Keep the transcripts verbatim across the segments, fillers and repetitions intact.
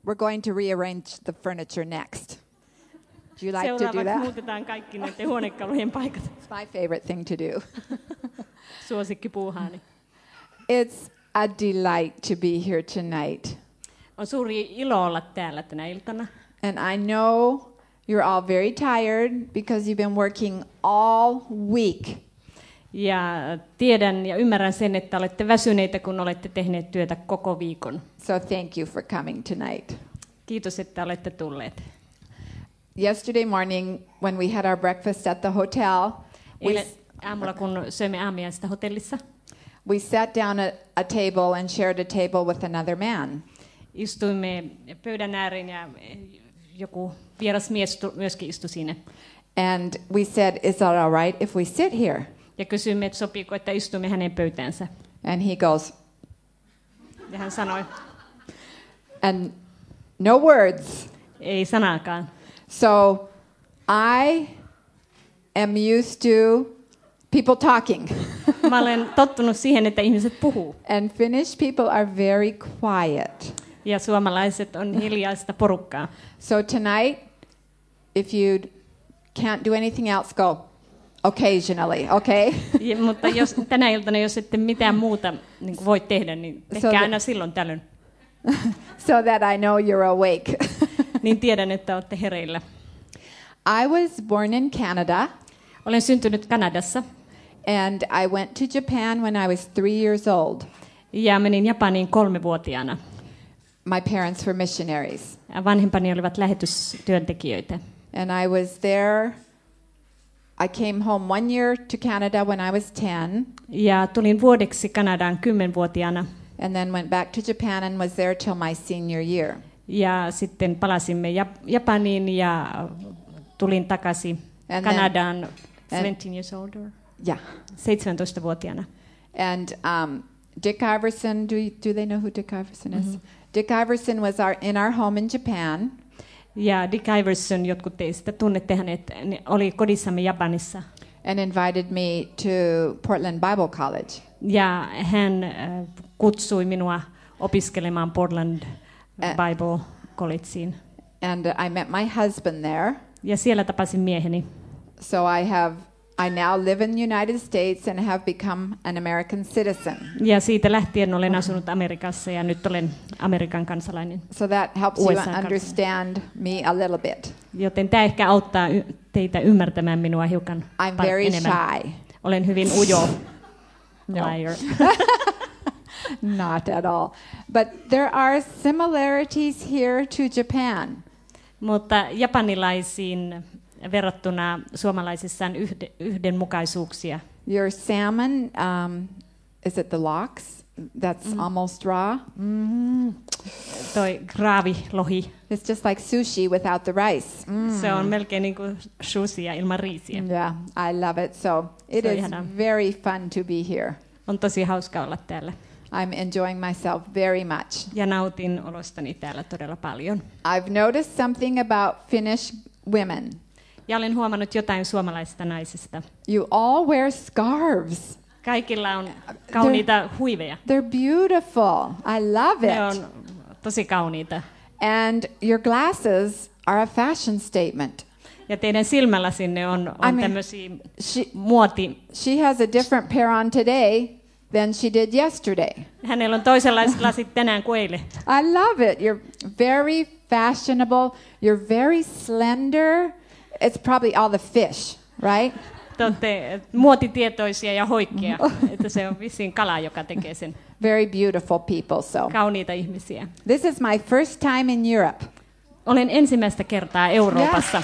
we're going to rearrange the furniture next. Do you like to do Seuraavaksi that? muutetaan kaikki näiden huonekalujen paikat. It's my favorite thing to do. Suosikki puuhaani. It's a delight to be here tonight. On suuri ilo olla täällä tänä iltana. And I know you're all very tired because you've been working all week. Ja tiedän ja ymmärrän sen, että olette väsyneitä, kun olette tehneet työtä koko viikon. So thank you for coming tonight. Kiitos, että olette tulleet. Yesterday morning when we had our breakfast at the hotel, we, Eilen aamulla, kun söimme aamiaista hotellissa, we sat down at a table and shared a table with another man. istuimme pöydän ääreen ja joku vieras mies myöskin istui siinä. And we said, is that all right if we sit here? Ja kysyimme, että sopiiko, että istumme hänen pöytäänsä. And he goes, Ja hän sanoi, and no words. ei sanaakaan. So I am used to people talking. Mä olen tottunut siihen, että ihmiset puhuu. And Finnish people are very quiet. Ja suomalaiset on hiljaista porukkaa. So tonight, if you can't do anything else, go occasionally, okay? Ja, mutta jos, tänä iltana, jos ette mitään muuta niin kuin voi tehdä, niin tehkää So aina the- silloin tällöin. So that I know you're awake. Niin tiedän, että olette hereillä. I was born in Canada, Olen syntynyt Kanadassa and I went to Japan when I was three years old. ja menin Japaniin kolmevuotiaana. My parents were missionaries, Vanhempani olivat lähetystyöntekijöitä. and I was there. I came home one year to Canada when I was ten, Ja tulin vuodeksi Kanadaan kymmenvuotiaana. and then went back to Japan and was there till my senior year. Ja sitten palasimme Jap- Japaniin ja tulin takaisin And then- Kanadaan seventeen years older, Yeah. seitsemäntoistavuotiaana. And um, Dick Iverson, do, you, do they know who Dick Iverson is? Dick Iverson was our, in our home in Japan, Ja Dick Iverson, jotkut teistä tunnette hänet, ne oli kodissamme Japanissa. and invited me to Portland Bible College. Ja hän äh, kutsui minua opiskelemaan Portland Ä- Bible Collegeen. And uh, I met my husband there. Ja siellä tapasin mieheni. So I have, I now live in the United States and have become an American citizen. Ja siitä lähtien olen asunut Amerikassa ja nyt olen Amerikan kansalainen. So that helps U you S A kansalainen. understand me a little bit. Joten tämä ehkä auttaa y- teitä ymmärtämään minua hiukan I'm par- very enemmän. shy. Olen hyvin ujo. No. Liar. Not at all. But there are similarities here to Japan. Mutta japanilaisiin verrattuna suomalaisissa on yhde, yhdenmukaisuuksia. Your salmon, um, is it the lox? That's almost raw. Mm. Toi graavilohi, It's just like sushi without the rice. Mm. se on melkein niin kuin sushia ilman riisiä. Yeah, I love it. So it Se on is ihanaa. very fun to be here. On tosi hauska olla täällä I'm enjoying myself very much. ja nautin olostani täällä todella paljon. I've noticed something about Finnish women. Ja olen huomannut jotain suomalaisista naisista. You all wear scarves. Kaikilla on kauniita huiveja. They're beautiful. I love Ne it. on tosi kauniita. And your glasses are a fashion statement. Ja teidän silmälasinne on, I on mean, tämmöisiä She, muoti. she has a different pair on today than she did yesterday. Hänellä on toisenlaiset lasit tänään kuin eilen. I love it. You're very fashionable. You're very slender. It's probably all the fish, right? Te olette muotitietoisia ja hoikkia, että se on vissiin kala, joka tekee sen. Very beautiful people. So Kauniita ihmisiä. this is my first time in Europe. Olen ensimmäistä kertaa Euroopassa.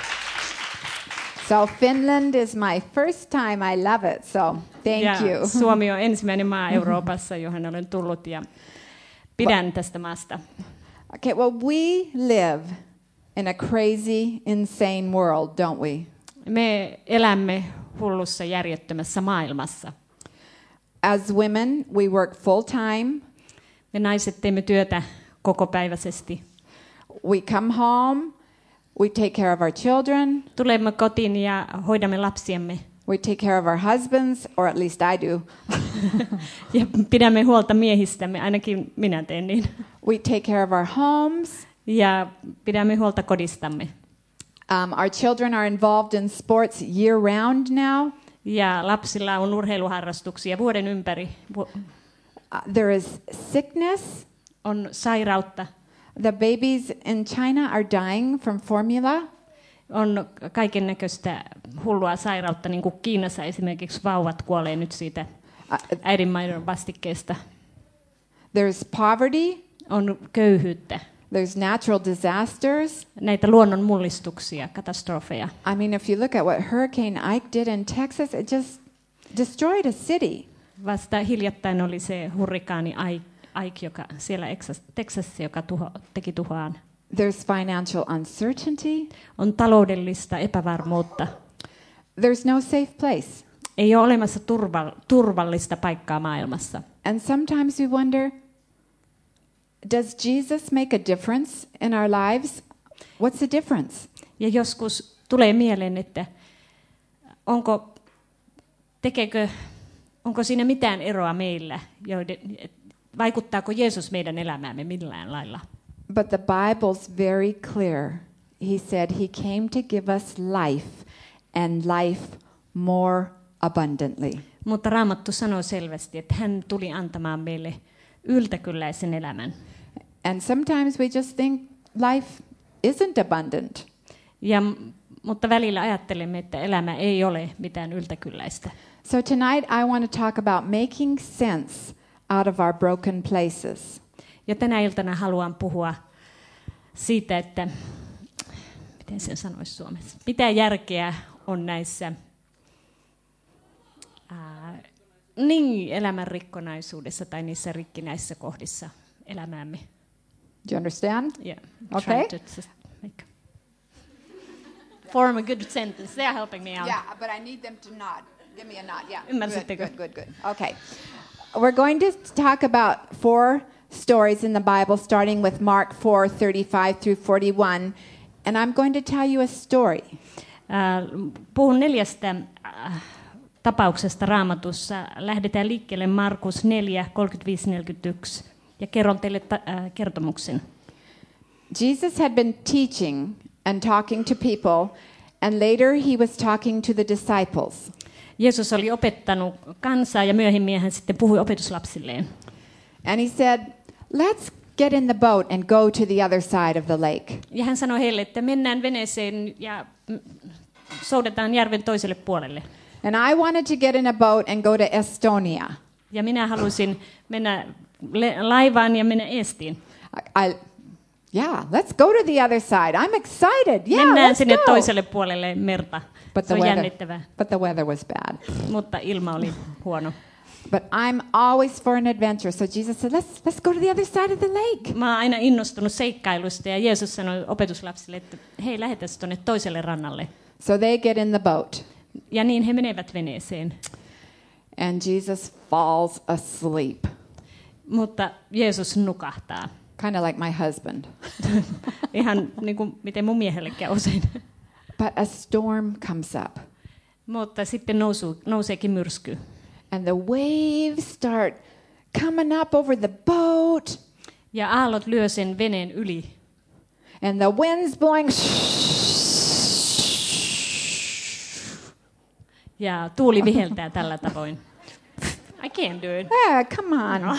So Finland is my first time. I love it. So thank ja you. Suomi on ensimmäinen maa Euroopassa, johon olen tullut ja pidän tästä maasta. Okay, well, we live in a crazy, insane world, don't we? Me elämme hullussa järjettömässä maailmassa. As women, we work full time. Me naiset teemme työtä kokopäiväisesti. We come home. We take care of our children. Tulemme kotiin ja hoidamme lapsiamme. We take care of our husbands, or at least I do. Ja pidämme huolta miehistämme, ainakin minä teen niin. We take care of our homes. Ja pidämme huolta kodistamme. Um, our children are involved in sports year round now. Ja lapsilla on urheiluharrastuksia vuoden ympäri. Uh, there is sickness. On sairautta. The babies in China are dying from formula. On kaiken näköistä hullua sairautta, niin kuin Kiinassa esimerkiksi vauvat kuolee nyt siitä äidinmaidon vastikkeesta. There's poverty. On köyhyyttä. There's natural disasters. Näitä luonnon mullistuksia, katastrofeja. I mean, if you look at what Hurricane Ike did in Texas, it just destroyed a city. Vasta hiljattain oli se hurrikaani Ike, joka siellä Texasissa, joka tuho, teki tuhoaan. There's financial uncertainty. On taloudellista epävarmuutta. There's no safe place. Ei ole olemassa turva, turvallista paikkaa maailmassa. And sometimes we wonder, does Jesus make a difference in our lives? What's the difference? Ja joskus tulee mieleen, että onko, tekeekö, onko siinä mitään eroa meillä, joiden, vaikuttaako Jeesus meidän elämäämme millään lailla? But the Bible's very clear. He said he came to give us life and life more abundantly. Mutta Raamattu sanoo selvästi, että hän tuli antamaan meille yltäkylläisen elämän. And sometimes we just think life isn't abundant. Ja, mutta välillä ajattelemme, että elämä ei ole mitään yltäkylläistä. So tonight I want to talk about making sense out of our broken places. Ja tänä iltana haluan puhua siitä, että miten sen sanoisi suomeksi. Mitä järkeä on näissä ää, niin elämän rikkonaisuudessa tai niissä rikkinäisissä kohdissa elämäämme. Do you understand? Yeah. Okay. To just make form a good sentence. They are helping me out. Yeah, but I need them to nod. Give me a nod. Yeah. Ymmärsittekö? Good, good, good. Okay. We're going to talk about four stories in the Bible, starting with Mark four thirty-five through forty-one, and I'm going to tell you a story. Uh, puhun neljästä uh, tapauksesta Raamatussa. Lähdetään liikkeelle Markus neljä kolmekymmentäviisi neljäkymmentäyksi ja kerron teille ta- uh, kertomuksen. Jesus had been teaching and talking to people, and later he was talking to the disciples. Jeesus oli opettanut kansaa ja myöhemmin hän sitten puhui opetuslapsilleen. And he said, let's get in the boat and go to the other side of the lake. Ja hän sanoi heille, että mennään veneeseen ja soudetaan järven toiselle puolelle. And I wanted to get in a boat and go to Estonia. Ja minä halusin mennä laivaan ja mennä Estiin. I, I, yeah, let's go to the other side. I'm excited. Yeah, mennään let's sinne go. toiselle puolelle merta. But Se the on weather, jännittävää, but the weather was bad. mutta ilma oli huono. But I'm always for an adventure. So Jesus said, let's, let's go to the other side of the lake. Mä oon aina innostunut seikkailusta ja Jeesus sanoi opetuslapsille, että hei, lähetäs tuonne toiselle rannalle. So they get in the boat. Ja niin he menevät veneeseen. And Jesus falls asleep. Mutta Jeesus nukahtaa. Kind of like my husband. Ihan niin kuin miten mun miehelle käy usein. But a storm comes up. Mutta sitten nousuu, nouseekin myrsky. And the waves start coming up over the boat. Ja aallot lyö sen veneen yli. And the wind's blowing. Ja tuuli viheltää tällä tavoin. I can't do it. Ah, come on. No.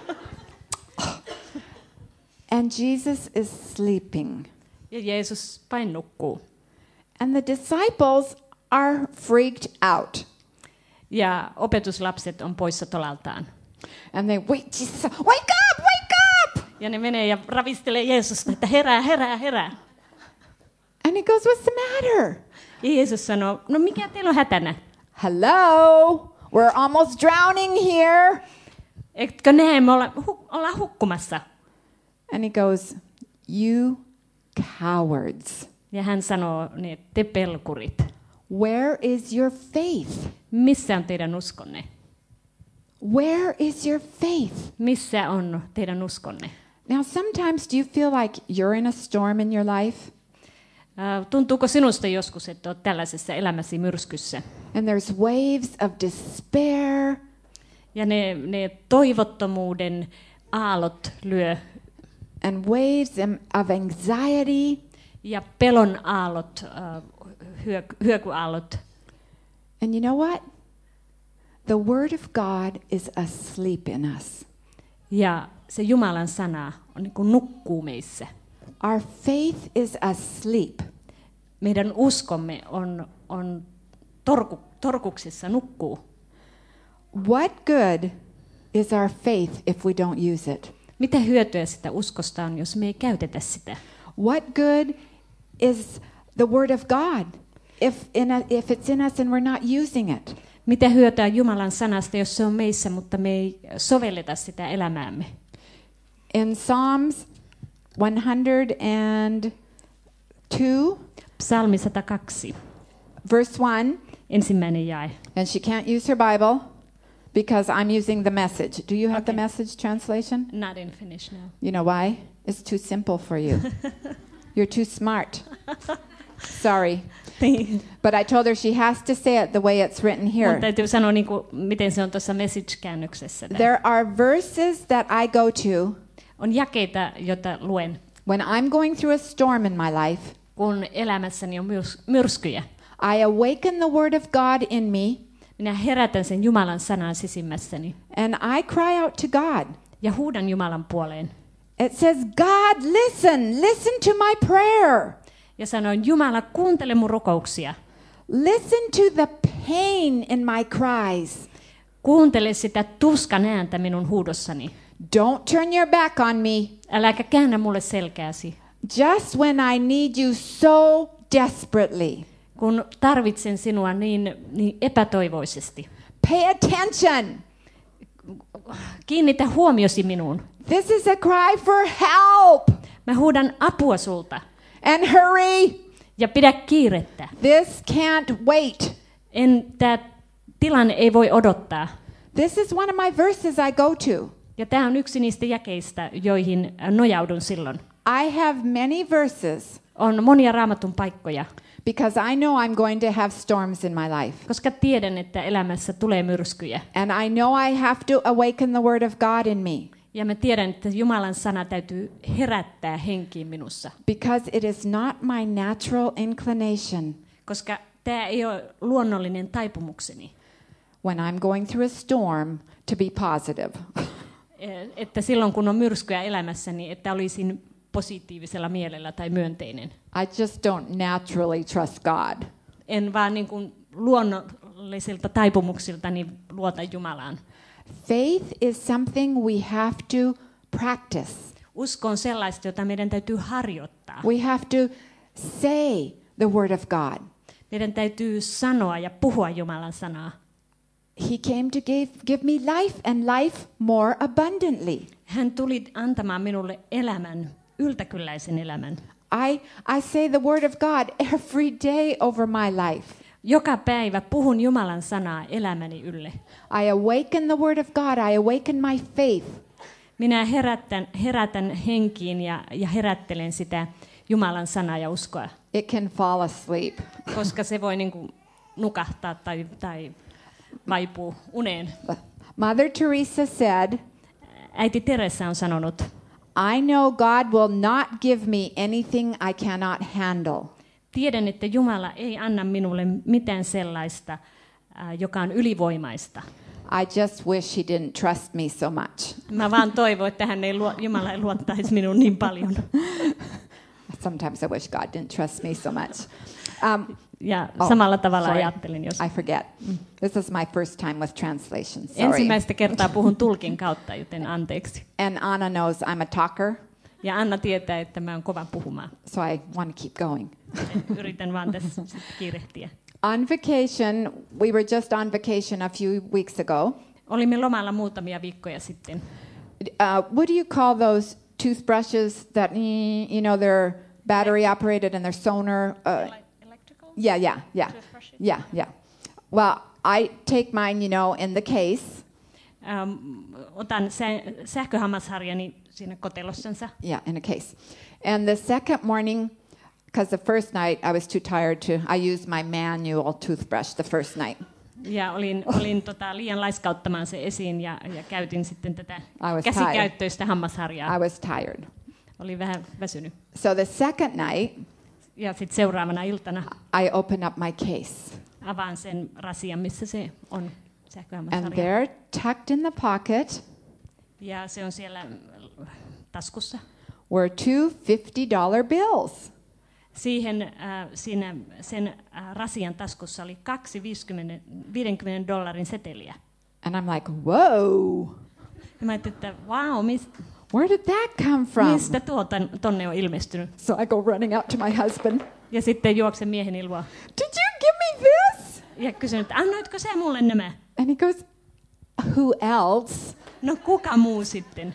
And Jesus is sleeping. Ja Jeesus vain nukkuu. And the disciples are freaked out. Ja opetuslapset on poissa tolaltaan. And they wait, Jesus, wake up, wake up! Ja ne menee ja ravistelee Jeesusta, että herää, herää, herää. And he goes, what's the matter? Ja Jeesus sanoo, no mikä teillä on hätänä? Hello, we're almost drowning here. Etkö näe, me olla, hu, ollaan hukkumassa. And he goes, you cowards. Ja hän sanoo, niin, te pelkurit. Where is your faith? Missä on teidän uskonne? Where is your faith? Missä on teidän uskonne? Now, sometimes do you feel like you're in a storm in your life? Uh, tuntuuko sinusta joskus, että olet tällaisessa elämäsi myrskyssä? And there's waves of despair. Ja ne, ne toivottomuuden aallot lyö and waves of anxiety. Ja pelon aallot, uh, hyö, hyökyaallot. And you know what? The word of God is asleep in us. Ja se Jumalan sana on niin kuin nukkuu meissä. Our faith is asleep. Meidän uskomme on, on torku, torkuksissa, nukkuu. What good is our faith if we don't use it? Mitä hyötyä sitä uskosta on, jos me ei käytetä sitä? What good is the word of God if, in a, if it's in us and we're not using it? Mitä hyötyä Jumalan sanasta, jos se on meissä, mutta me ei sovelleta sitä elämäämme? In Psalms one hundred two, Psalmi sata kaksi, verse one, ensimmäinen jae. and she can't use her Bible because I'm using the Message. Do you have Okay. the Message translation? Not in Finnish now. You know why? It's too simple for you. You're too smart. Sorry. But I told her she has to say it the way it's written Mun here. täytyy sanoa, niin kuin, miten se on tuossa message-käännöksessä. tää. There are verses that I go to On jakeita, joita luen, when I'm going through a storm in my life. kun elämässäni on myrs- myrskyjä. I awaken the word of God in me Minä herätän sen Jumalan sanan sisimmässäni and I cry out to God. ja huudan Jumalan puoleen. It says, God, listen, listen to my prayer. Ja sanoin, Jumala, kuuntele mun rukouksia. Listen to the pain in my cries. Kuuntele sitä tuskan ääntä minun huudossani. Don't turn your back on me. Äläkä käännä mulle selkääsi. Just when I need you so desperately. Kun tarvitsen sinua niin, niin epätoivoisesti. Pay attention. Kiinnitä huomiosi minuun. This is a cry for help. Mä huudan apua sulta. And hurry. Ja pidä kiirettä. This can't wait. En, tää tilanne ei voi odottaa. This is one of my verses I go to. Ja tämä on yksi niistä jakeista, joihin nojaudun silloin. I have many verses On monia raamatun paikkoja, because I know I'm going to have storms in my life. koska tiedän, että elämässä tulee myrskyjä. And I know I have to awaken the word of God in me Ja mä tiedän, että Jumalan sana täytyy herättää henkiin minussa, because it is not my natural inclination koska tämä ei ole luonnollinen taipumukseni. when I'm going through a storm to be positive. Että silloin kun on myrskyä elämässäni, että olisin positiivisella mielellä tai myönteinen. I just don't naturally trust God. En vaan niin kuin luonnollisilta taipumuksiltani luota Jumalaan. Faith is something we have to practice. Usko on sellaista, jota meidän täytyy harjoittaa. We have to say the word of God. Meidän täytyy sanoa ja puhua Jumalan sanaa. He came to give, give me life and life more abundantly. Hän tuli antamaan minulle elämän, yltäkylläisen elämän. I, I say the word of God every day over my life. Joka päivä puhun Jumalan sanaa elämäni ylle. I awaken the word of God. I awaken my faith. Minä herätän, herätän henkiin ja, ja herättelen sitä Jumalan sanaa ja uskoa, It can fall asleep. koska se voi niin kuin nukahtaa tai, tai vaipuu uneen. Mother Teresa said, Äiti Teresa on sanonut, I know God will not give me anything I cannot handle. tiedän, että Jumala ei anna minulle mitään sellaista, äh, joka on ylivoimaista. I just wish he didn't trust me so much. Mä vaan toivon, että hän ei luo, Jumala ei luottaisi minuun niin paljon. Sometimes I wish God didn't trust me so much. Um, Ja Oh, samalla tavalla sorry. ajattelin, jos I forget. This is my first time with translation. Sorry. ensimmäistä kertaa puhun tulkin kautta, joten anteeksi. And Anna knows I'm a talker, Ja Anna tietää, että mä oon kova puhumaan. so I want to keep going. Yritän vaan tässä sitten kiirehtiä. On vacation, we were just on vacation a few weeks ago. Olimme lomalla muutamia viikkoja sitten. Uh, what do you call those toothbrushes that, mm, you know, they're battery operated and they're sonar? Uh, Electrical? yeah, yeah, yeah. Toothbrushes? Yeah, yeah. Well, I take mine, you know, in the case. Um, otan sä, sähköhammasharjani siinä kotelossansa. Yeah, in a case. And the second morning, because the first night I was too tired to, I used my manual toothbrush the first night. Ja olin, olin tota, liian laiskauttamaan se esiin ja, ja käytin sitten tätä I was käsikäyttöistä hammasharjaa. I was tired. Oli vähän väsynyt. So the second night, Ja sitten seuraavana iltana I open up my case. avaan sen rasian, missä se on And sähköhammassarja. there, tucked in the pocket, Ja se on siellä taskussa. were two fifty dollar bills. Siihen, äh, siinä, sen äh, rasian taskussa oli kaksi viidenkymmenen dollarin seteliä. And I'm like, whoa, Ja mä ajattelin, että wow, mis, where did that come from? mistä tuo ton, tonne on ilmestynyt? So I go running out to my husband. Ja sitten juoksen miehen ilmoa Did you give me this? ja kysyn, että annoitko sä mulle nämä? And he goes, who else? No kuka muu sitten?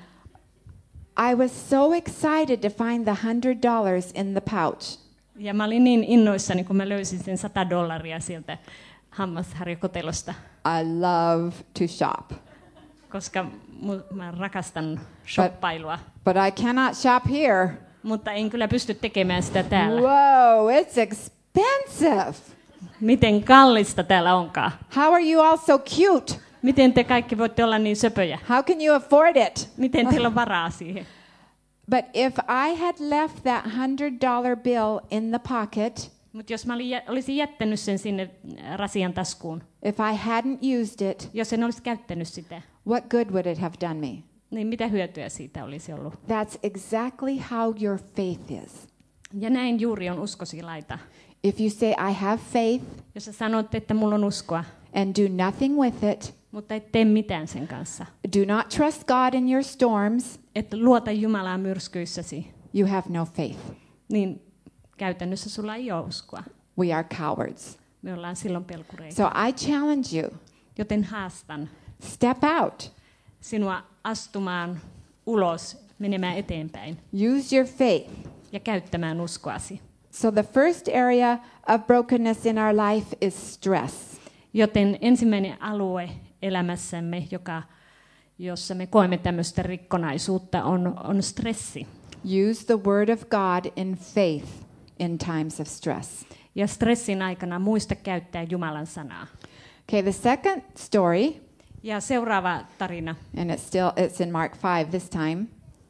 I was so excited to find the hundred dollars in the pouch. Ja mä olin niin innoissani, kun mä löysin sen sata dollaria sieltä hammasharjakotelosta, I love to shop, koska mu- mä rakastan shoppailua. but I cannot shop here. Mutta en kyllä pysty tekemään sitä täällä. Whoa, it's expensive. Miten kallista täällä onkaan? How are you all so cute? Miten te kaikki voitte olla niin söpöjä? How can you afford it? Miten teillä on varaa siihen? But if I had left that hundred dollar bill in the pocket, Mutta jos mä olin, jä- olisin jättänyt sen sinne rasian taskuun, if I hadn't used it, jos en olisi käyttänyt sitä, what good would it have done me? niin mitä hyötyä siitä olisi ollut? That's exactly how your faith is. Ja näin juuri on uskosi laita. If you say, I have faith, Jos sä sanot, että mulla on uskoa, and do nothing with it, mutta et tee mitään sen kanssa, do not trust God in your storms, et luota Jumalaa myrskyissäsi, you have no faith. niin käytännössä sulla ei ole uskoa. We are cowards. Me ollaan silloin pelkureita. So I challenge you, Joten haastan step out, sinua astumaan ulos, menemään eteenpäin use your faith. ja käyttämään uskoasi. So the first area of brokenness in our life is stress. Joten ensimmäinen alue elämässämme, joka, jossa me koemme tämmöistä rikkonaisuutta, on, on stressi. Use the word of God in faith in times of stress. Ja stressin aikana muista käyttää Jumalan sanaa. Okay, the second story, Ja seuraava tarina, and it's still it's in Mark five this time.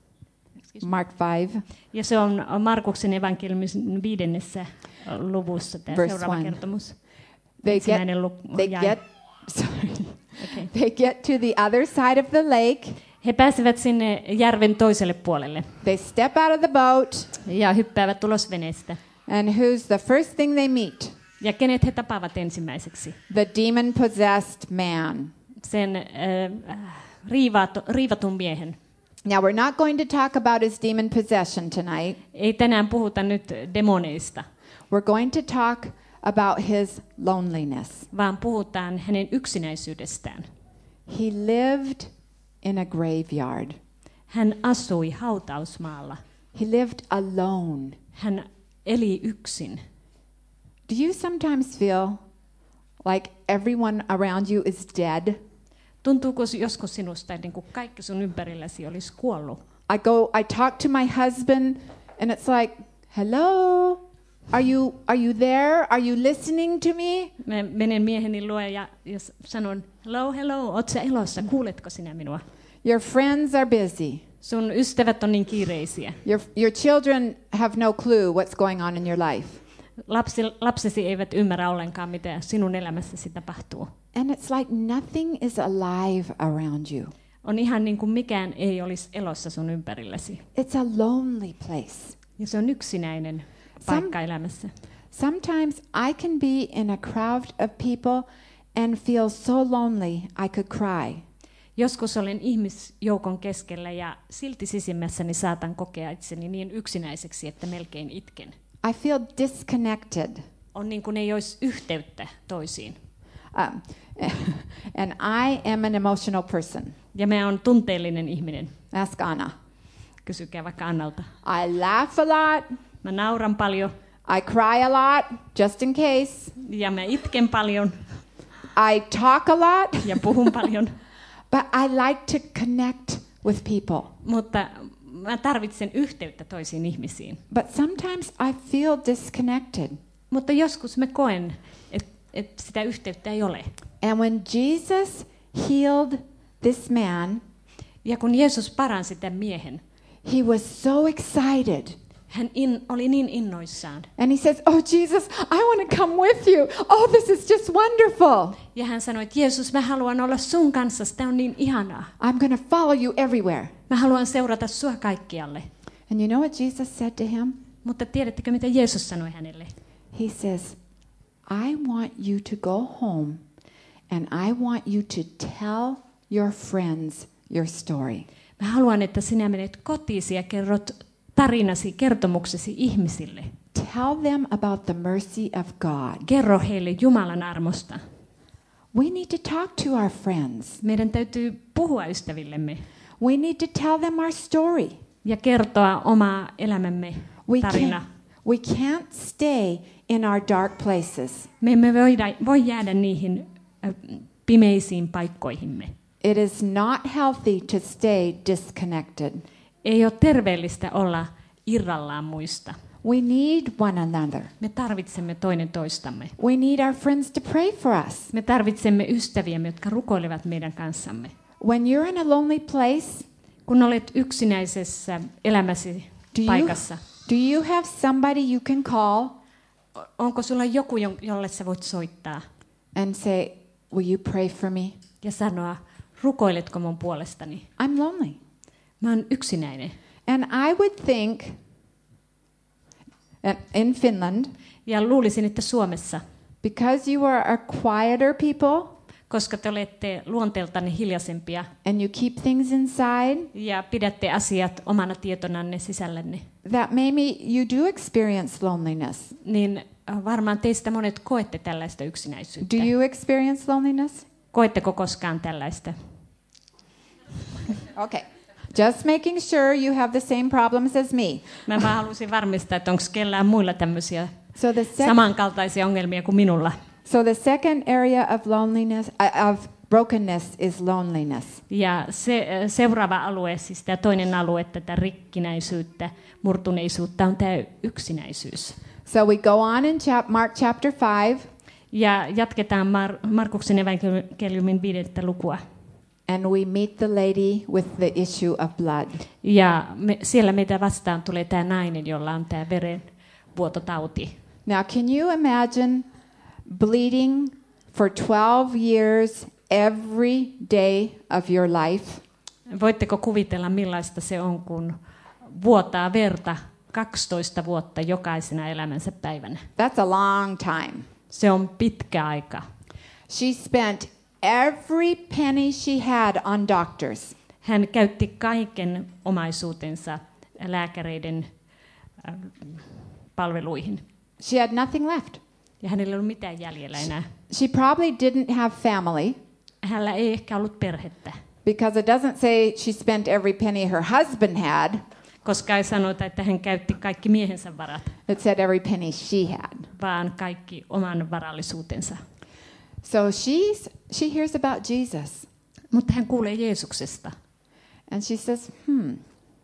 Mark five, ja se on Markuksen evankeliumin viidennessä luvussa tämä Verse seuraava one. kertomus. they get Ensimmäinen lu- they jae. get sorry. Okay. They get to the other side of the lake. He pääsevät sinne järven toiselle puolelle They step out of the boat, ja hyppäävät ulos veneestä. and who's the first thing they meet? Ja kenet he tapaavat ensimmäiseksi? The demon-possessed man. Sen äh, riivaat, riivatun miehen. Now, we're not going to talk about his demon possession tonight. Ei tänään puhuta nyt demoneista, We're going to talk about his loneliness. vaan puhutaan hänen yksinäisyydestään. He lived in a graveyard. Hän asui hautausmaalla. He lived alone. Hän eli yksin. Do you sometimes feel like everyone around you is dead? Tuntuuko joskus sinusta, että niin kuin kaikki sun ympärilläsi olisi kuollut? I go, I talk to my husband, and it's like, hello? Are you, are you there? Are you listening to me? Mä menen mieheni luo ja, ja sanon, hello, hello, oot sä elossa, kuuletko sinä minua? Your friends are busy. Sun ystävät on niin kiireisiä. Your, your children have no clue what's going on in your life. Lapsi, lapsesi eivät ymmärrä ollenkaan, mitä sinun elämässäsi tapahtuu. And it's like nothing is alive around you. On ihan niin kuin mikään ei olisi elossa sun ympärilläsi. It's a lonely place. Ja se on yksinäinen paikka elämässä. Sometimes I can be in a crowd of people and feel so lonely I could cry. Joskus olen ihmisjoukon keskellä ja silti sisimmässäni saatan kokea itseni niin yksinäiseksi, että melkein itken. I feel disconnected. On niin kuin ei olisi yhteyttä toisiin. Um, and I am an emotional person. Ja mä oon tunteellinen ihminen. Ask Anna. Kysykää vaikka Annalta. I laugh a lot. Mä nauran paljon I cry a lot, just in case. ja mä itken paljon I talk a lot. ja puhun paljon. But I like to connect with people. Mutta mä tarvitsen yhteyttä toisiin ihmisiin. But sometimes I feel disconnected. Mutta joskus mä koen, että et sitä yhteyttä ei ole. And when Jesus healed this man, Ja kun Jeesus paransi tämän miehen, he was so excited. Hän in, oli niin innoissaan. And he says, oh Jesus, I want to come with you. Oh, this is just wonderful. Ja hän sanoi, että Jeesus, mä haluan olla sun kanssa, tämä on niin ihanaa. I'm going to follow you everywhere. Mä haluan seurata sua kaikkialle. And you know what Jesus said to him? Mutta tiedättekö, mitä Jeesus sanoi hänelle? He says, I want you to go home and I want you to tell your friends your story. Mä haluan, että sinä menet kotiisi ja kerrot tarinasi, kertomuksesi ihmisille. Tell them about the mercy of God. Kerro heille Jumalan armosta. We need to talk to our friends. Meidän täytyy puhua ystävillemme. We need to tell them our story. Ja kertoa omaa elämämme We tarina. can't, we can't stay in our dark places. Me emme voida, voi jäädä niihin pimeisiin paikkoihimme. It is not healthy to stay disconnected. Ei ole terveellistä olla irrallaan muista. We need one another. Me tarvitsemme toinen toistamme. We need our friends to pray for us. Me tarvitsemme ystäviämme, jotka rukoilevat meidän kanssamme. When you're in a lonely place, Kun olet yksinäisessä elämäsi do you, paikassa, do you have somebody you can call onko sulla joku, jolle sä voit soittaa and say, will you pray for me? ja sanoa, rukoiletko mun puolestani? I'm lonely. Mä oon yksinäinen. And I would think, uh, in Finland, Ja luulisin, että Suomessa, because you are a quieter people koska te olette luonteeltanne hiljaisempia and you keep things inside, ja pidätte asiat omana tietonanne sisällänne, that maybe you do experience loneliness. niin varmaan teistä monet koette tällaista yksinäisyyttä. Do you experience loneliness? Koetteko koskaan tällaista? Okay. Just making sure you have the same problems as me. Mä vaan halusin varmistaa, että onko kellään muilla tämmöisiä So the, sec- samankaltaisia ongelmia kuin minulla. so the second area of loneliness, uh, of brokenness is loneliness. Ja se, seuraava alue, siis tämä toinen alue, tätä rikkinäisyyttä, murtuneisuutta, on tämä yksinäisyys. So we go on in chap- Mark chapter five, Ja jatketaan Mar- Markuksen evankeliumin viidettä lukua. and we meet the lady with the issue of blood. Ja me, siellä meitä vastaan tulee tämä nainen, jolla on tämä verenvuototauti. Now, can you imagine bleeding for twelve years every day of your life? Voitteko kuvitella, millaista se on, kun vuotaa verta kaksitoista vuotta jokaisena elämänsä päivänä? That's a long time. Se on pitkä aika. She spent every penny she had on doctors. Hän käytti kaiken omaisuutensa lääkäreiden äh, palveluihin. She had nothing left. Ja hänellä ei ollut mitään jäljellä enää. She probably didn't have family Hänellä ei ehkä ollut perhettä, because it doesn't say she spent every penny her husband had. koska ei sanota, että hän käytti kaikki miehensä varat, It said every penny she had. vaan kaikki oman varallisuutensa. So she's, she hears about Jesus. Mutta hän kuulee Jeesuksesta. And she says, hmm,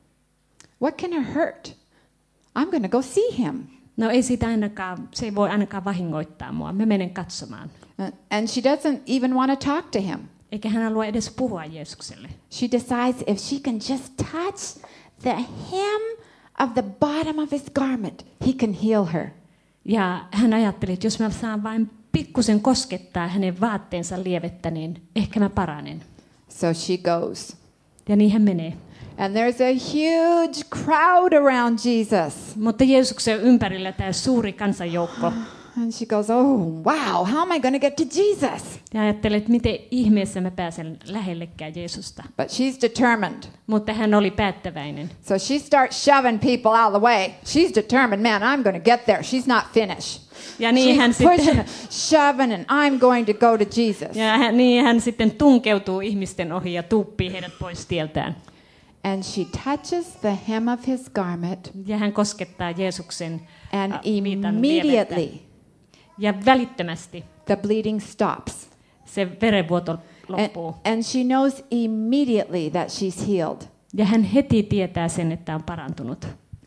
what can it hurt? I'm going to go see him. No ei siitä ainakaan, se ei voi ainakaan vahingoittaa mua. Mä menen katsomaan. And she doesn't even want to talk to him. Eikä hän halua edes puhua Jeesukselle. She decides if she can just touch the hem of the bottom of his garment, he can heal her. Ja hän ajatteli, että jos mä saan vain pikkusen koskettaa hänen vaatteensa lievettä, niin ehkä mä paranen. So she goes. Ja niin hän menee. And there's a huge crowd around Jesus. Mutta Jeesuksen ympärillä tämä suuri kansanjoukko. And she goes, oh, wow, how am I going to get to Jesus? Ja ajattelee, että miten ihmeessä mä pääsen lähellekään Jeesusta. But she's determined. Mutta hän oli päättäväinen. So she starts shoving people out of the way. She's determined, man, I'm going to get there. She's not finished. Ja niin hän She's pushing, sitten, shoving, and I'm going to go to Jesus. ja hän, niin hän sitten tunkeutuu ihmisten ohi ja tuuppii heidät pois tieltään. And she touches the hem of his garment, Ja hän koskettaa Jeesuksen and äh, viitan lievettä. immediately Ja välittömästi the bleeding stops. se verenvuoto And, loppuu. and she knows immediately that she's healed. Ja hän heti tietää sen, että on parantunut.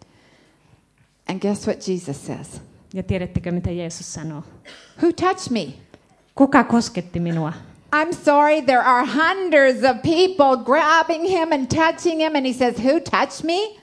And guess what Jesus says? Ja tiedättekö, mitä Jeesus sanoo? Who touched me? Kuka kosketti minua? I'm sorry, there are hundreds of people grabbing him and touching him, and he says, who touched me?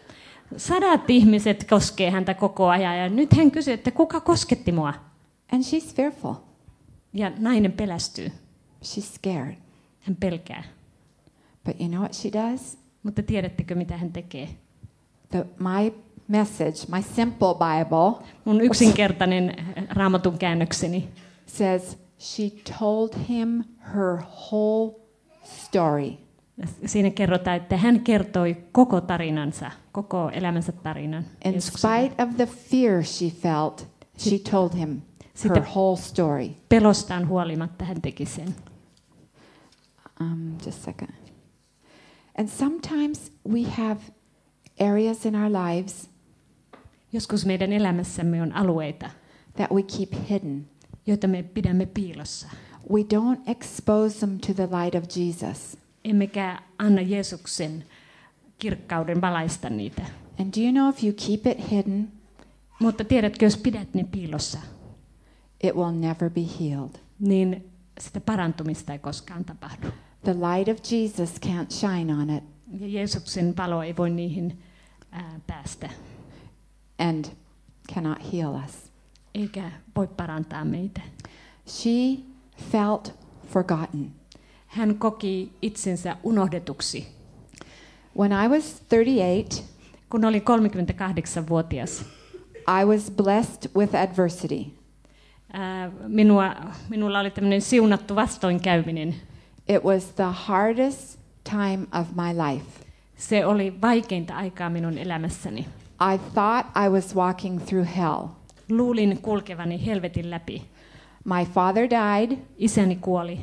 Sadat ihmiset koskee häntä koko ajan ja nyt hän kysyy, että kuka kosketti mua? And she's fearful. Ja nainen pelästyy. She's scared. Hän pelkää. But you know what she does? Mutta tiedättekö, mitä hän tekee? The, my message, my simple Bible, Mun yksinkertainen Raamatun käännökseni says she told him her whole story. Siinä kerrotaan, että hän kertoi koko tarinansa, koko elämänsä tarinan. In Jeesukselle. spite of the fear she felt, she told him her Sitten whole story. pelostaan huolimatta hän teki sen. Um, just a second. And sometimes we have areas in our lives Joskus meidän elämässämme on alueita, that we keep hidden. joita me pidämme piilossa. We don't expose them to the light of Jesus. Emmekä anna Jeesuksen kirkkauden valaista niitä. And do you know if you keep it hidden, Mutta tiedätkö, jos pidät ne piilossa, it will never be healed. niin sitä parantumista ei koskaan tapahdu. The light of Jesus can't shine on it Ja Jeesuksen valo ei voi niihin ää, päästä, and cannot heal us. eikä voi parantaa meitä. She felt forgotten. Hän koki itsensä unohdetuksi. When I was thirty-eight, Kun olin kolmekymmentäkahdeksanvuotias, I was blessed with adversity. ää, minua, minulla oli tämmöinen siunattu vastoinkäyminen. It was the hardest time of my life. Se oli vaikeinta aikaa minun elämässäni. I thought I was walking through hell. Luulin kulkevani helvetin läpi. My father died. Isäni kuoli.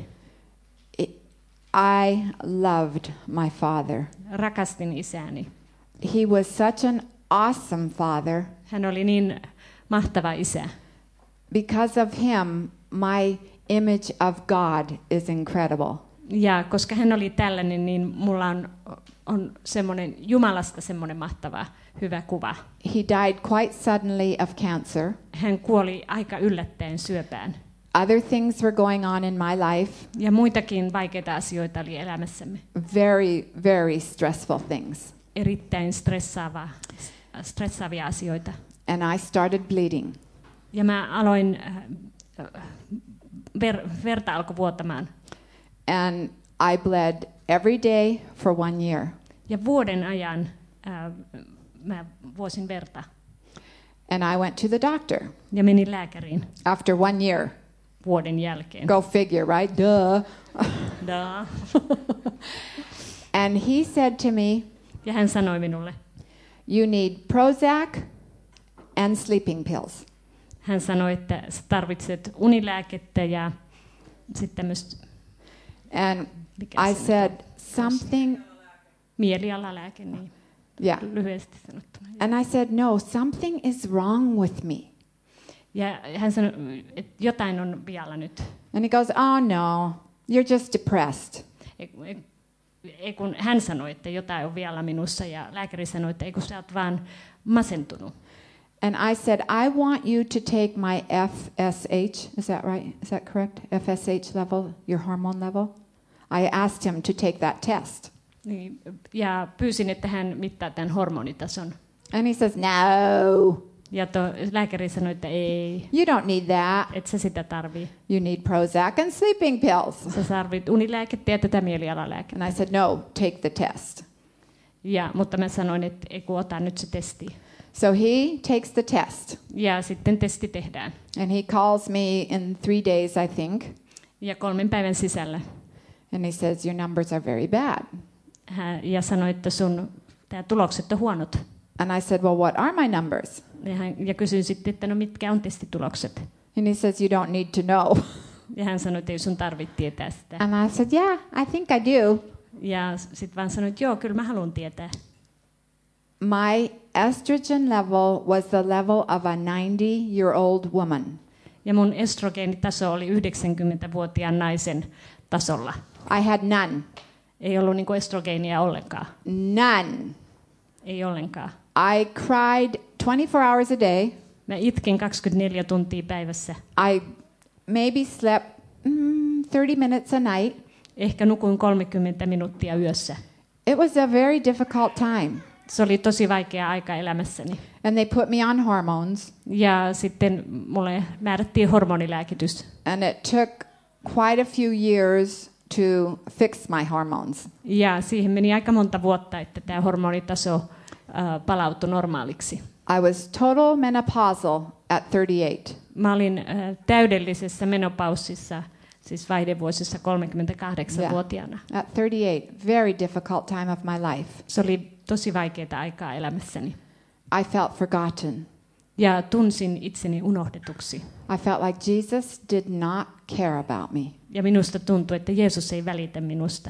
I loved my father. Rakastin isääni. He was such an awesome father. Hän oli niin mahtava isä. Because of him, my image of God is incredible. Ja koska hän oli tällainen, niin mulla on, on semmoinen Jumalasta semmoinen mahtava, hyvä kuva. He died quite suddenly of cancer. Hän kuoli aika yllättäen syöpään. Other things were going on in my life. Ja muitakin vaikeita asioita oli elämässämme. Very, very stressful things. Erittäin stressaava, stressaavia asioita. And I started bleeding. Ja mä aloin, äh, ver, verta alkoi vuotamaan. And I bled every day for one year. Ja vuoden ajan äh, mä vuosin verta. And I went to the doctor Ja menin lääkäriin after one year. vuoden jälkeen. Go figure, right? Duh. Da. And he said to me, Ja hän sanoi minulle, you need Prozac and sleeping pills. hän sanoi, että sä tarvitset unilääkettä ja sitten tämmöistä, And mikä I se said, nyt on? something, mielialalääke, niin yeah. lyhyesti sanottuna. And I said, no, something is wrong with me. Ja hän sanoi, että jotain on vialla nyt. And he goes, oh no, you're just depressed. Ei, ei, ei kun hän sanoi, että jotain on vialla minussa ja lääkäri sanoi, että ei kun sä oot vaan masentunut. And I said, I want you to take my F S H, is that right? Is that correct? F S H level, your hormone level? I asked him to take that test. Niin, ja pyysin, että hän mittaa tämän hormonitason. And he says, no, Ja to, lääkäri sanoi, että ei, you don't need that. et sä sitä tarvii. You need Prozac and sleeping pills. Sä tarvit unilääkettä ja tätä mielialalääkettä. And I said, no, take the test. Ja, mutta mä sanoin, että ei kun ota nyt se testi. So he takes the test. Ja sitten testi tehdään. And he calls me in three days, I think. Ja kolmen päivän sisällä. And he says, your numbers are very bad. Hän, ja sanoi, että sun tää tulokset on huonot. And I said, well, what are my numbers? Ja, hän, ja kysyin sitten, että no mitkä on testitulokset. And he says, you don't need to know. Ja hän sanoi, että ei sun tarvitse tietää sitä. And I said, yeah, I think I do. Ja sitten vaan sanoi, että joo, kyllä mä haluan tietää. My estrogen level was the level of a ninety-year-old woman. Ja mun estrogeenitaso oli yhdeksänkymmentävuotiaan naisen tasolla. I had none. Ei ollut niinku estrogeenia ollenkaan. None. Ei ollenkaan. I cried twenty-four hours a day. Mä itkin kaksikymmentäneljä tuntia päivässä. I maybe slept mm, thirty minutes a night. Ehkä nukuin kolmekymmentä minuuttia yössä. It was a very difficult time. Se oli tosi vaikea aika elämässäni. And they put me on hormones. Ja sitten mulle määrättiin hormonilääkitys. And it took quite a few years to fix my hormones. Ja siihen meni aika monta vuotta, että tämä hormonitaso uh, palautui normaaliksi. I was total menopausal at thirty-eight. Mä olin uh, täydellisessä menopaussissa, siis vaihdevuosissa kolmekymmentäkahdeksan-vuotiaana. Yeah. At thirty-eight, very difficult time of my life. Se oli tosi vaikeaa aikaa elämässäni. I felt forgotten. Ja tunsin itseni unohdetuksi. I felt like Jesus did not care about me. Ja minusta tuntui, että Jeesus ei välitä minusta.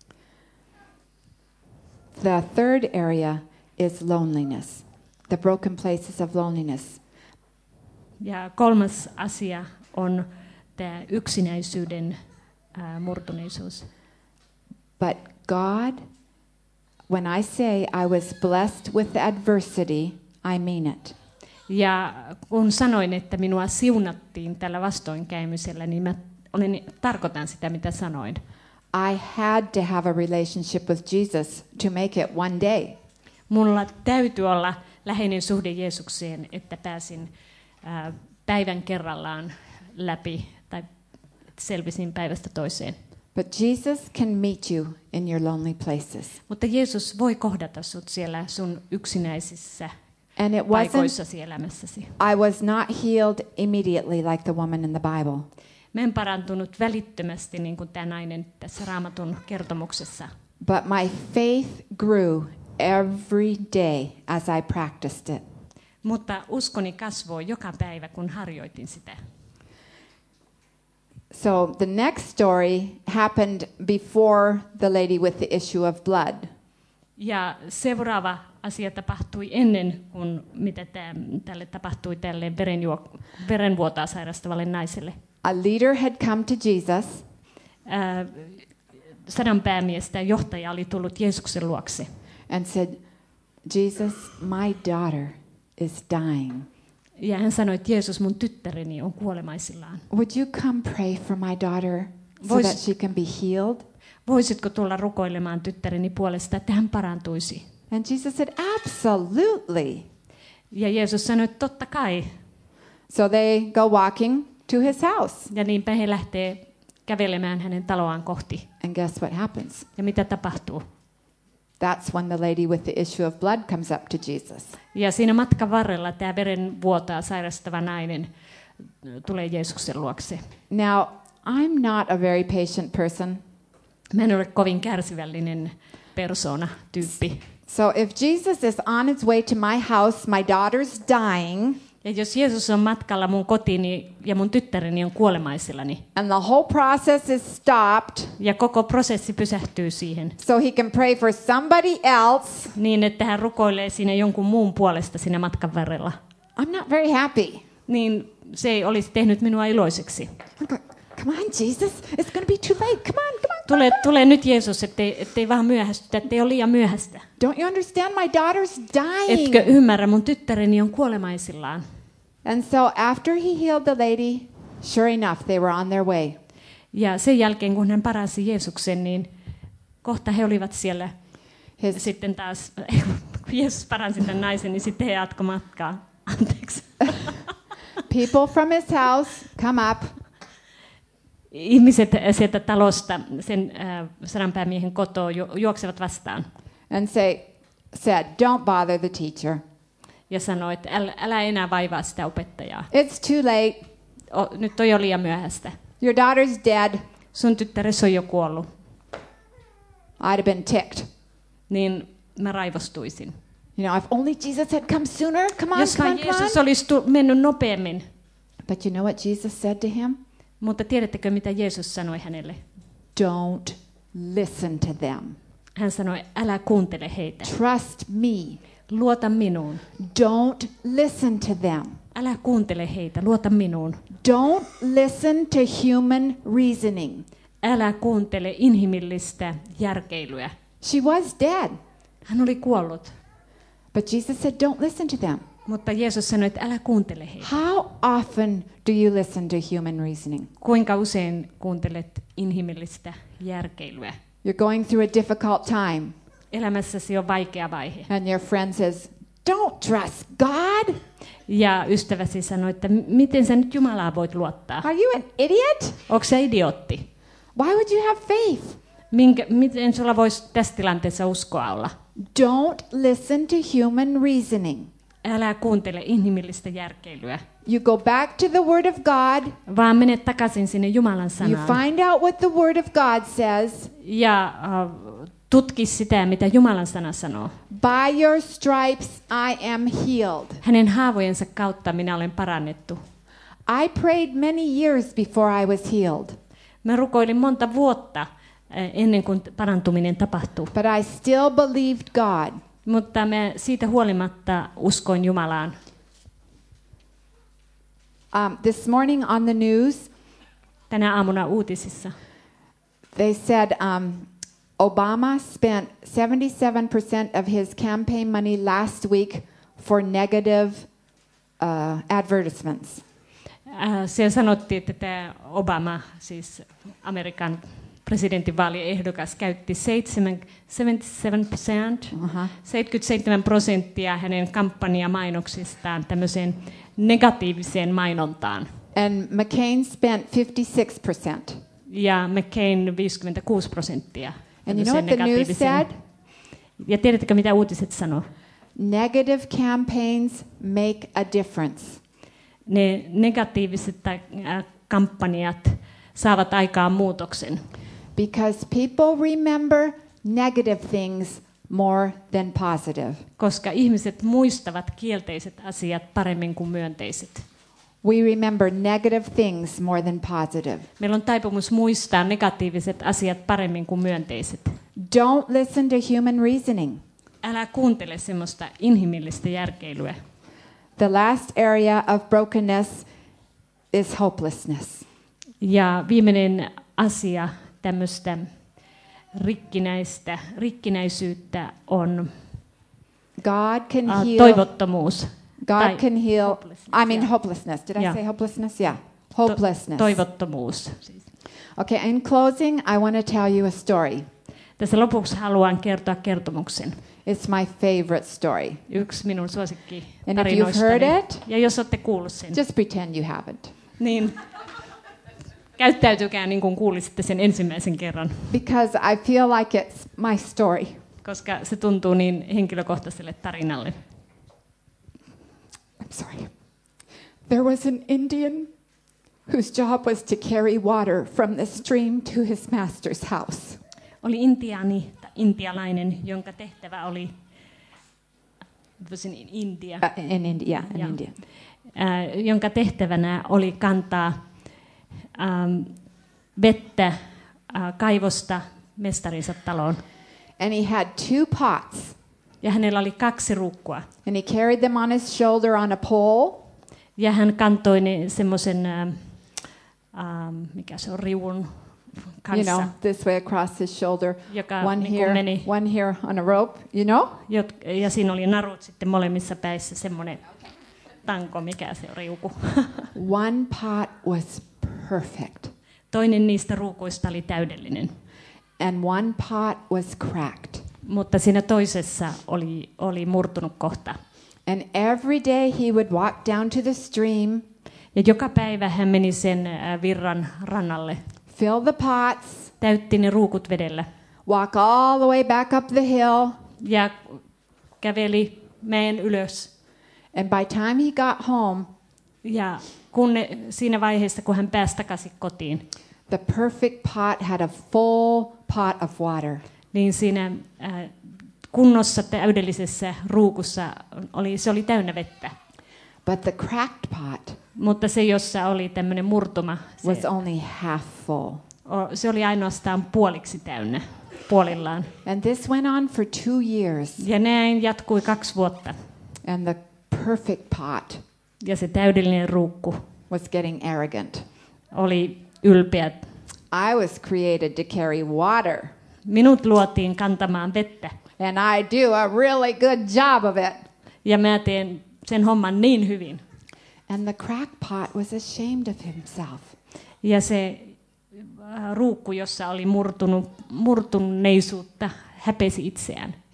The third area is loneliness. The broken places of loneliness. Ja kolmas asia on tämä yksinäisyyden ää, murtuneisuus. But God, when I say I was blessed with adversity, I mean it. Ja kun sanoin, että minua siunattiin tällä vastoinkäymisellä, niin mä olen, tarkoitan sitä, mitä sanoin. I had to have a relationship with Jesus to make it one day. Mulla täytyy olla läheinen suhde Jeesukseen, että pääsin ää, päivän kerrallaan läpi tai selvisin päivästä toiseen. But Jesus can meet you in your lonely places. Mutta Jeesus voi kohdata sut siellä sun yksinäisissä And it wasn't, paikoissasi elämässäsi. I was not healed immediately like the woman in the Bible. Mä en parantunut välittömästi, niin kuin tämä nainen tässä Raamatun kertomuksessa. But my faith grew every day as I practiced it. Mutta uskoni kasvoi joka päivä, kun harjoitin sitä. So the next story happened before the lady with the issue of blood. Ja seuraava asia tapahtui ennen kuin mitä tämä, tälle tapahtui tälle verenjuo, verenvuotoa sairastavalle naiselle. A leader had come to Jesus. Ää, sadan päämiestä johtaja oli tullut Jeesuksen luokse. And said, Jesus, my daughter is dying. Ja hän sanoi, että Jeesus, mun tyttäreni on kuolemaisillaan. Would you come pray for my daughter so Vois- that she can be healed? Voisitko tulla rukoilemaan tyttäreni puolesta, että hän parantuisi? And Jesus said, absolutely. Ja Jeesus sanoi, että totta kai. So they go walking to his house. Ja niinpä he lähtee kävelemään hänen taloaan kohti. And guess what happens? Ja mitä tapahtuu? That's when the lady with the issue of blood comes up to Jesus. Ja siinä matkan varrella tämä verenvuotoa sairastava nainen tulee Jeesuksen luokse. Now, I'm not a very patient person. Mä en ole kovin kärsivällinen persoona, tyyppi. So if Jesus is on his way to my house, my daughter's dying, Ja jos Jeesus on matkalla mun kotiini ja mun tyttäreni on kuolemaisillani, and the whole process is stopped ja koko prosessi pysähtyy siihen, so he can pray for somebody else, niin että hän rukoilee siinä jonkun muun puolesta siinä matkan varrella, I'm not very happy. niin se ei olisi tehnyt minua iloiseksi. I'm going, come on, Jesus, it's going to be too late. Come on, come on. Tule, tule nyt Jeesus, ettei, ettei vaan myöhästytä, ettei ole liian myöhäistä. Don't you understand? My daughter's dying. Etkö ymmärrä, mun tyttäreni on kuolemaisillaan. And so after he healed the lady, sure enough, they were on their way. Ja sen jälkeen, kun hän paransi Jeesuksen, niin kohta he olivat siellä. His, Sitten taas, kun Jeesus paransi tämän naisen, niin sitten he jatkoi matkaa. Anteeksi. people from his house come up. Ihmiset sieltä talosta, sen äh, sadanpäämiehen kotoa ju- juoksevat vastaan. And say, said, don't bother the teacher. Ja sanoi, että älä, älä enää vaivaa sitä opettajaa. It's too late. O, nyt on jo liian myöhäistä. Your daughter's dead. Sun tyttäresi on jo kuollut. I'd have been ticked. Niin mä raivostuisin. You know, if only Jesus had come sooner. Come on, Jos come vain on, come Jeesus on. olisi tu- mennyt nopeammin. But you know what Jesus said to him? Mutta tiedättekö, mitä Jeesus sanoi hänelle? Don't listen to them. Hän sanoi, älä kuuntele heitä. Trust me. Luota minuun. Don't listen to them. Älä kuuntele heitä, luota minuun. Don't listen to human reasoning. Älä kuuntele inhimillistä järkeilyä. She was dead. Hän oli kuollut. But Jesus said, don't listen to them. Mutta Jeesus sanoi, että älä kuuntele heitä. How often do you listen to human reasoning? Kuinka usein kuuntelet inhimillistä järkeilyä? You're going through a difficult time. elämässäsi on vaikea vaihe. And your friend says, don't trust God. Ja ystäväsi sanoi, että miten sä nyt Jumalaa voit luottaa? Are you an idiot? Onko sä idiootti? Why would you have faith? Minkä, miten sulla voisi tässä tilanteessa uskoa olla? Don't listen to human reasoning. Älä kuuntele inhimillistä järkeilyä. You go back to the Word of God. Vaan mene takaisin sinne Jumalan You sanaan. find out what the Word of God says. Ja uh, tutki sitä, mitä Jumalan sana sanoo. By your stripes I am healed. Hänen haavojensa kautta minä olen parannettu. I prayed many years before I was healed. Mä rukoilin monta vuotta ennen kuin parantuminen tapahtui. But I still believed God. Mutta mä siitä huolimatta uskoin Jumalaan. Um, this morning on the news, Tänä aamuna uutisissa they said um, Obama spent seventy-seven percent of his campaign money last week for negative uh, advertisements. Äh, siellä sanottiin, että tämä Obama, siis Amerikan presidentinvaaliehdokas, käytti seitsemänkymmentäseitsemän percent, Uh-huh. seitsemänkymmentäseitsemän prosenttia hänen kampanjamainoksistaan tämmöiseen negatiiviseen mainontaan. And McCain spent fifty-six percent. Ja McCain viisikymmentäkuusi prosenttia. And you know what the news said? Ja tiedättekö, mitä uutiset sanoo? Negative campaigns make a difference. Ne negatiiviset äh, kampanjat saavat aikaan muutoksen. Because people remember negative things more than positive. Koska ihmiset muistavat kielteiset asiat paremmin kuin myönteiset. We remember negative things more than positive. Meillä on taipumus muistaa negatiiviset asiat paremmin kuin myönteiset. Don't listen to human reasoning. Älä kuuntele semmoista inhimillistä järkeilyä. The last area of brokenness is hopelessness. Ja viimeinen asia tämmöistä rikkinäistä, rikkinäisyyttä on God can uh, heal. toivottomuus. God tai can heal. hopelessness, I mean yeah. hopelessness. Did I Yeah. say hopelessness? Yeah. Hopelessness. Toivottomuus. Okay, in closing, I want to tell you a story. Tässä lopuksi haluan kertoa kertomuksen. It's my favorite story. Yksi minun suosikki And if you've heard tarinoistani. it, Ja jos olette kuullut sen, just pretend you haven't. niin käyttäytykää niin kuin kuulisitte sen ensimmäisen kerran, Because I feel like it's my story. koska se tuntuu niin henkilökohtaiselle tarinalle. I'm sorry. There was an Indian whose job was to carry water from the stream to his master's house. Oli intiaani, tai intialainen, jonka tehtävä oli, in India, Uh, in India, in Yeah. India. ää, jonka tehtävänä oli kantaa äm, vettä ää, kaivosta mestarinsa taloon. And he had two pots, Ja hänellä oli kaksi ruukkua. and he carried them on his shoulder on a pole. Ja hän kantoi ne semmoisen, ähm, ähm, mikä se on, riuun You kanssa, know, this way across his shoulder. joka One niin kuin here, meni, one here on a rope. You know? jot, ja siinä oli narut sitten molemmissa päissä, semmoinen tanko, mikä se on, riuku. One pot was perfect, Toinen niistä ruukuista oli täydellinen, and one pot was cracked. mutta siinä toisessa oli, oli murtunut kohta. And every day he would walk down to the stream, Ja joka päivä hän meni sen äh, virran rannalle, fill the pots, täytti ne ruukut vedellä walk all the way back up the hill, ja käveli mäen ylös. and by time he got home, Ja kun ne, siinä vaiheessa, kun hän pääsi takaisin kotiin, the perfect pot had a full pot of water. niin siinä äh, kunnossa täydellisessä ruukussa oli, se oli täynnä vettä. But the cracked pot Mutta se, jossa oli tämmöinen murtuma, se, was only half full. o- se oli ainoastaan puoliksi täynnä, puolillaan. And this went on for two years. Ja näin jatkui kaksi vuotta. And the perfect pot Ja se täydellinen ruukku was getting arrogant. oli ylpeä. I was created to carry water, Minut luotiin kantamaan vettä. and I do a really good job of it. Ja mä teen sen homman niin hyvin. And the cracked pot was ashamed of himself. Ja se äh, ruukku, jossa oli murtunut, murtuneisuutta, häpesi itseään.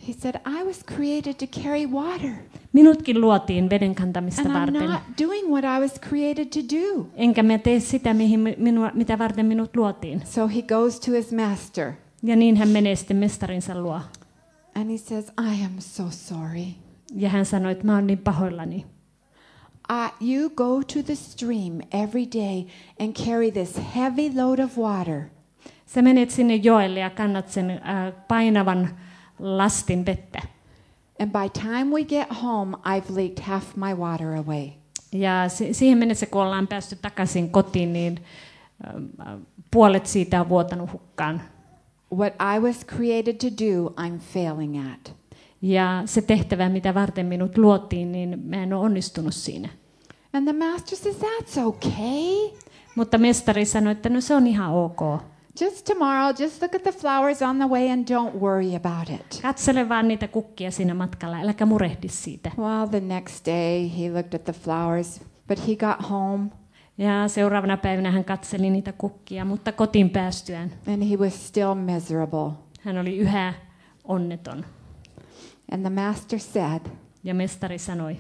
He said, I was created to carry water. Minutkin luotiin veden kantamista And I'm varten. not doing what I was created to do. Enkä mä tee sitä, mihin minua, mitä varten minut luotiin. So he goes to his master. Ja niin hän menee sitten mestarinsa luo. And he says, I am so sorry. Ja hän sanoi, että mä oon niin pahoillani. Uh, you go to the stream every day and carry this heavy load of water. Sä menet sinne joelle ja kannat sen äh, painavan lastin vettä. And by time we get home, I've leaked half my water away. Ja si- siihen mennessä, kun ollaan päästy takaisin kotiin, niin äh, puolet siitä on vuotanut hukkaan. What I was created to do, I'm failing at. Ja se tehtävä, mitä varten minut luotiin, niin mä en ole onnistunut siinä. And the master says, that's okay. Mutta mestari sanoi, että no se on ihan ok. Just tomorrow, just look at the flowers on the way and don't worry about it. Katsele vaan niitä kukkia siinä matkalla, äläkä murehdi siitä. Well, the next day he looked at the flowers, but he got home Ja seuraavana päivänä hän katseli niitä kukkia, mutta kotiin päästyään and he was still miserable. hän oli yhä onneton. And the master said, Ja mestari sanoi,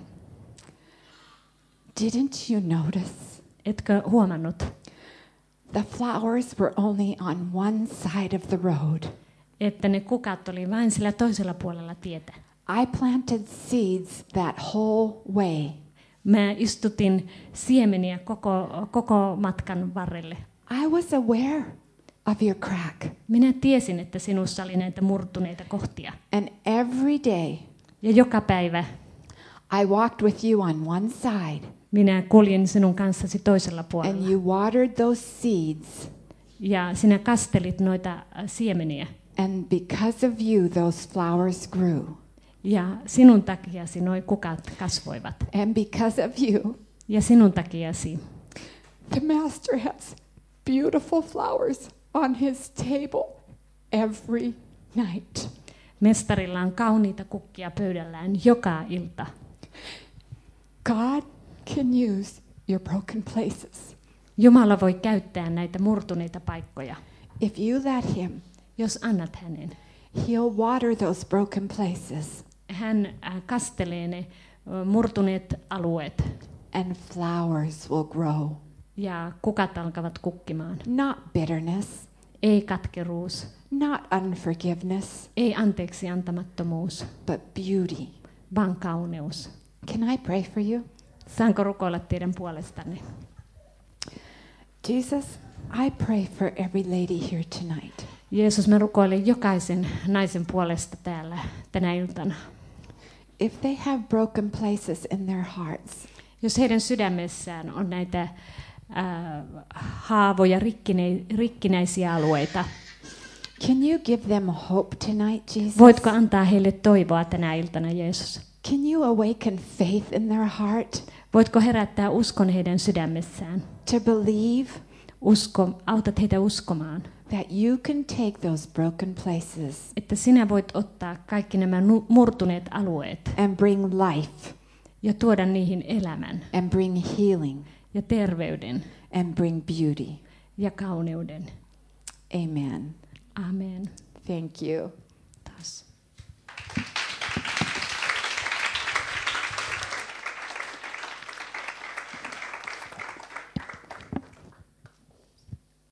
didn't you notice? etkö huomannut, The flowers were only on one side of the road. että ne kukat oli vain sillä toisella puolella tietä. I planted seeds that whole way. Mä istutin siemeniä koko, koko matkan varrelle. I was aware of your crack. Minä tiesin, että sinussa oli näitä murtuneita kohtia. And every day Ja joka päivä I walked with you on one side minä kuljen sinun kanssasi toisella and puolella. you watered those seeds. Ja sinä kastelit noita äh, siemeniä. And because of you, those flowers grew. Ja sinun takiasi nuo kukat kasvoivat. And because of you, Ja sinun takiasi the master has beautiful flowers on his table every night. mestarilla on kauniita kukkia pöydällään joka ilta. God can use your broken places. Jumala voi käyttää näitä murtuneita paikkoja. If you let him, Jos annat hänen, he'll water those broken places hän äh, kastelee ne ö, murtuneet alueet and flowers will grow. ja kukat alkavat kukkimaan. Not bitterness, Ei katkeruus, not unforgiveness, ei anteeksi antamattomuus, but beauty. vaan kauneus. Can I pray for you? Saanko rukoilla teidän puolestanne? Jesus, I pray for every lady here tonight. Jeesus, mä rukoilen jokaisen naisen puolesta täällä tänä iltana. If they have broken places in their hearts, Jos heidän sydämessään on näitä äh, haavoja, rikkine, rikkinäisiä alueita, can you give them hope tonight, Jesus? voitko antaa heille toivoa tänä iltana, Jeesus? Can you awaken faith in their heart Voitko herättää uskon heidän sydämessään? to believe Usko, autat heitä uskomaan, that you can take those broken places että sinä voit ottaa kaikki nämä nu- murtuneet alueet and bring life ja tuoda niihin elämän and bring healing ja terveyden and bring beauty? ja kauneuden. Amen. Amen. Thank you.